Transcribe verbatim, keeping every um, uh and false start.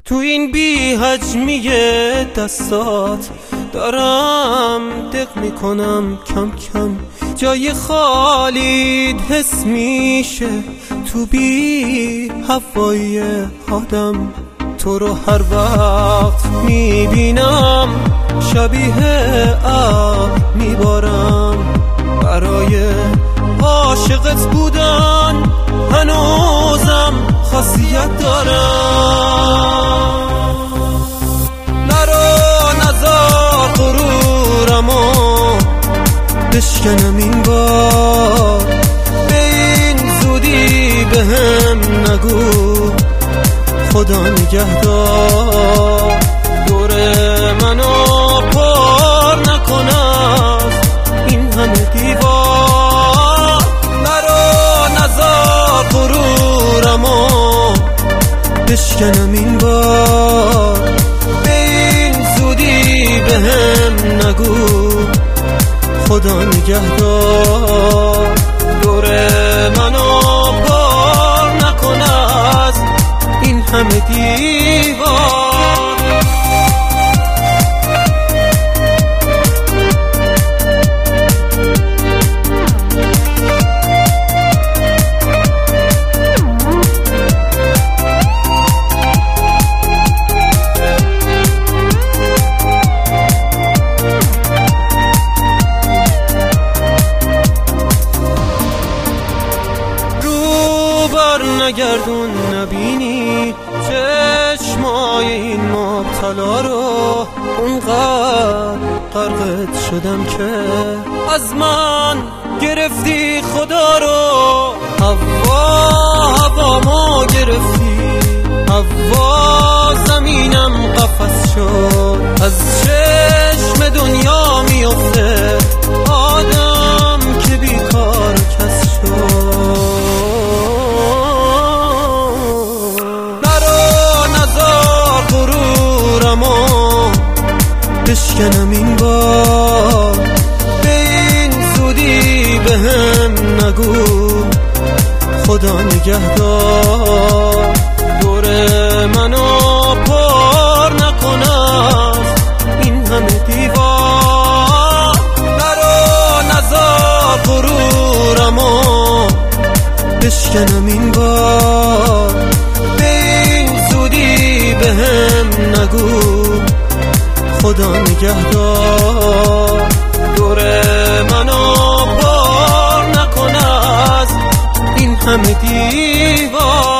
تو این بی حجمی دستات دارم دق میکنم کم کم، جای خالیت حس میشه تو بی هوای آدم. تو رو هر وقت میبینم شبیه ابر میبارم، برای عاشقت بودن هنوزم خاصیت دارم. نرو نزار غرورمو بشکنم این بار، به این زودی بهم نگو خدا نگهدار. دور منو پر نکنم این همه دیوار، نرو نزار غرورمو بشکنم این بار، به این زودی بهم نگو خدا نگهدار. دور منو پر نکن از این همه دیوار. نگردون نبینی چشمای این مبتلا رو، اونقدر غرقت شدم که از من گرفتی خدا رو. هوا هوامو گرفتی، هوا زمینم قفس شد، از چشم دنیا میفته آدم که بیکار کس شد. بشکنم این بار، به این زودی بهم نگو خدا نگهدار. دور منو پر نکنم این همه دیوار، نرو نزار غرورمو بشکنم این بار، به این زودی بهم نگو خدا نگهدار. دور منو پر نکن از این همه دیوار.